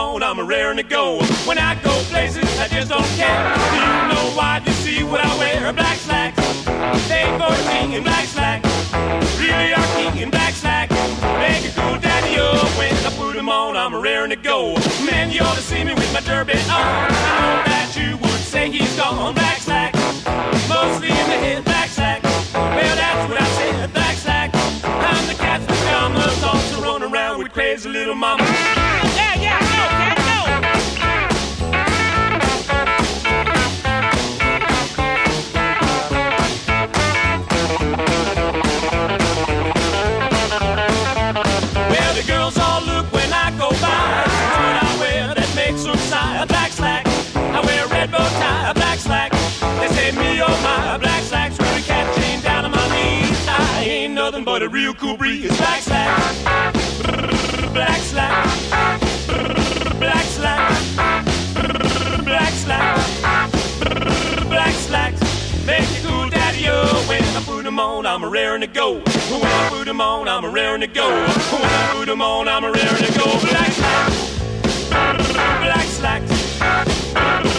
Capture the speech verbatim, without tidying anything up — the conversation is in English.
on, I'm raring to go. When I go places, I just don't care. Do you know why? You see what I wear? Black slacks. They fourteen in black slacks. Really are king in black slacks. Make a cool daddy up. When I put them on, I'm raring to go. Man, you ought to see me with my derby on. I know that you would say he's gone. Black slacks. Mostly in the head, black slacks. Well, that's what I said, black slacks. I'm the cat's pajamas, also run around with crazy little mama. Yeah, yeah, go, kid, go. Well, the girls all look when I go by. What I wear that makes them sigh. A black slack. I wear a red bow tie, a black slack. They say me, oh my, black slacks with a cat chain down on my knees. I ain't nothing but a real cool breeze. Black slacks, black slacks, black slacks, black slacks, black slacks. Make you cool daddy oh. When I put them on, I'm raring to go. When I put them on, I'm raring to go. When I put them on, I'm raring to go. Black slacks, black slacks.